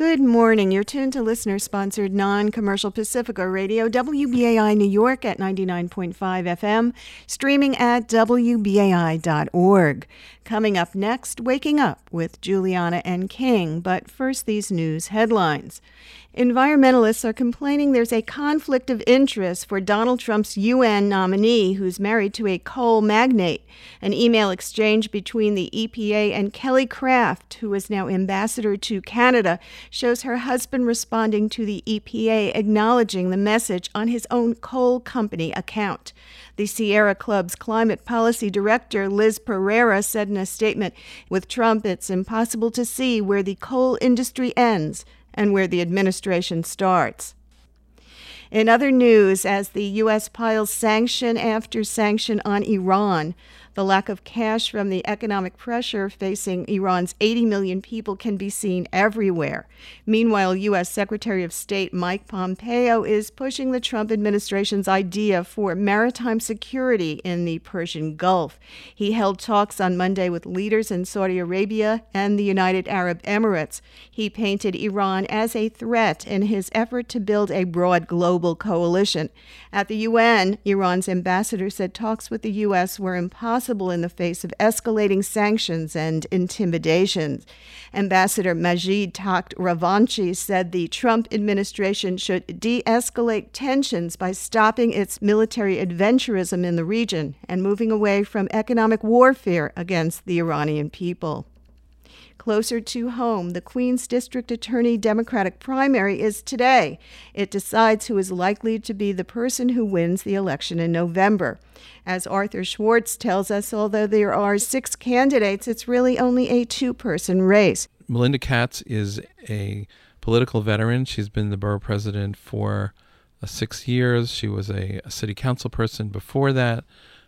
Good morning. You're tuned to listener-sponsored non-commercial Pacifica Radio, WBAI New York at 99.5 FM, streaming at WBAI.org. Coming up next, Waking Up with Juliana and King. But first, these news headlines. Environmentalists are complaining there's a conflict of interest for Donald Trump's UN nominee who's married to a coal magnate. An email exchange between the EPA and Kelly Craft, who is now ambassador to Canada, shows her husband responding to the EPA acknowledging the message on his own coal company account. The Sierra Club's climate policy director, Liz Pereira, said in a statement, "With Trump, it's impossible to see where the coal industry ends and where the administration starts." In other news, as the U.S. piles sanction after sanction on Iran, the lack of cash from the economic pressure facing Iran's 80 million people can be seen everywhere. Meanwhile, U.S. Secretary of State Mike Pompeo is pushing the Trump administration's idea for maritime security in the Persian Gulf. He held talks on Monday with leaders in Saudi Arabia and the United Arab Emirates. He painted Iran as a threat in his effort to build a broad global coalition. At the UN, Iran's ambassador said talks with the U.S. were impossible in the face of escalating sanctions and intimidations. Ambassador Majid Takht Ravanchi said the Trump administration should de-escalate tensions by stopping its military adventurism in the region and moving away from economic warfare against the Iranian people. Closer to home, the Queens District Attorney Democratic primary is today. It decides who is likely to be the person who wins the election in November. As Arthur Schwartz tells us, although there are 6 candidates, it's really only a 2-person race. Melinda Katz is a political veteran. She's been the borough president for 6 years. She was a city council person before that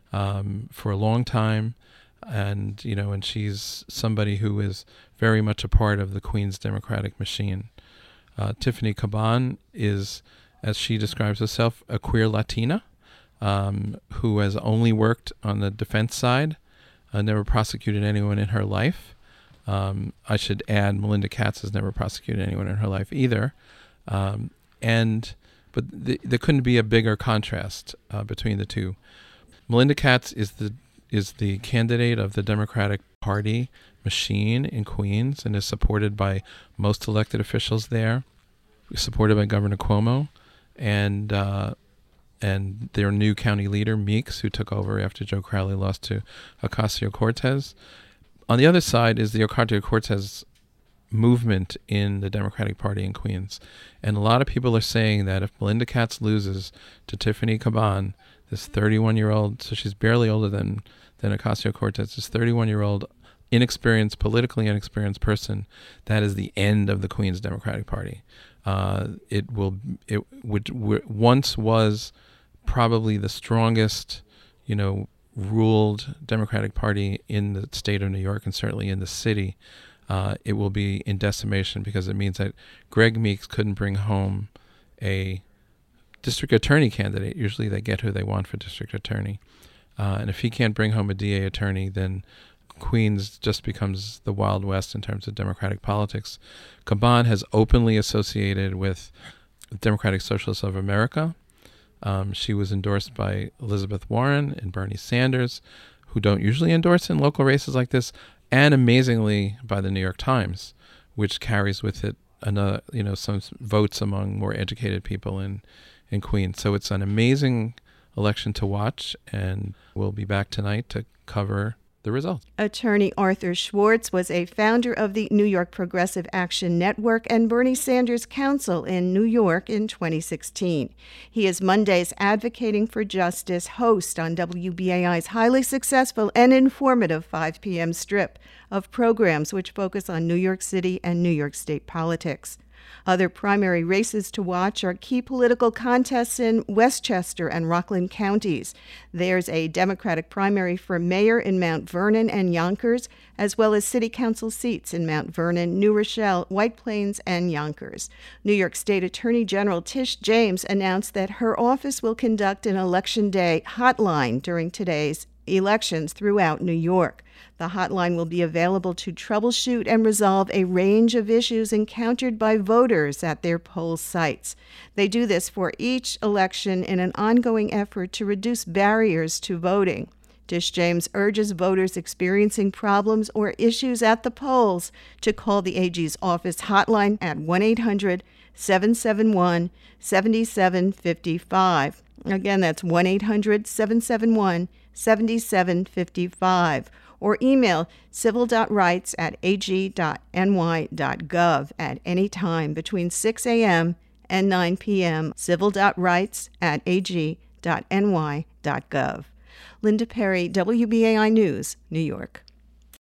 for a long time. And she's somebody who is very much a part of the Queens Democratic machine. Tiffany Caban is, as she describes herself, a queer Latina who has only worked on the defense side, never prosecuted anyone in her life. I should add, Melinda Katz has never prosecuted anyone in her life either. But there couldn't be a bigger contrast between the two. Melinda Katz is the candidate of the Democratic Party machine in Queens and is supported by most elected officials there, supported by Governor Cuomo and their new county leader, Meeks, who took over after Joe Crowley lost to Ocasio-Cortez. On the other side is the Ocasio-Cortez movement in the Democratic Party in Queens. And a lot of people are saying that if Melinda Katz loses to Tiffany Caban, this 31-year-old, so she's barely older than Ocasio-Cortez, this 31-year-old politically inexperienced person, that is the end of the Queens Democratic Party. It once was probably the strongest, ruled Democratic Party in the state of New York and certainly in the city. It will be in decimation because it means that Greg Meeks couldn't bring home a district attorney candidate. Usually they get who they want for district attorney. And if he can't bring home a DA attorney, then Queens just becomes the Wild West in terms of Democratic politics. Caban has openly associated with Democratic Socialists of America. She was endorsed by Elizabeth Warren and Bernie Sanders, who don't usually endorse in local races like this, and amazingly by the New York Times, which carries with it another, some votes among more educated people in Queens. So it's an amazing election to watch, and we'll be back tonight to cover the results. Attorney Arthur Schwartz was a founder of the New York Progressive Action Network and Bernie Sanders Council in New York in 2016. He is Monday's Advocating for Justice host on WBAI's highly successful and informative 5 p.m. strip of programs which focus on New York City and New York State politics. Other primary races to watch are key political contests in Westchester and Rockland counties. There's a Democratic primary for mayor in Mount Vernon and Yonkers, as well as city council seats in Mount Vernon, New Rochelle, White Plains, and Yonkers. New York State Attorney General Tish James announced that her office will conduct an Election Day hotline during today's elections throughout New York. The hotline will be available to troubleshoot and resolve a range of issues encountered by voters at their poll sites. They do this for each election in an ongoing effort to reduce barriers to voting. Tish James urges voters experiencing problems or issues at the polls to call the AG's office hotline at 1-800-771-7755. Again, that's 1-800-771-7755. Or email civil.rights@ag.ny.gov at any time between 6 a.m. and 9 p.m. civil.rights@ag.ny.gov. Linda Perry, WBAI News, New York.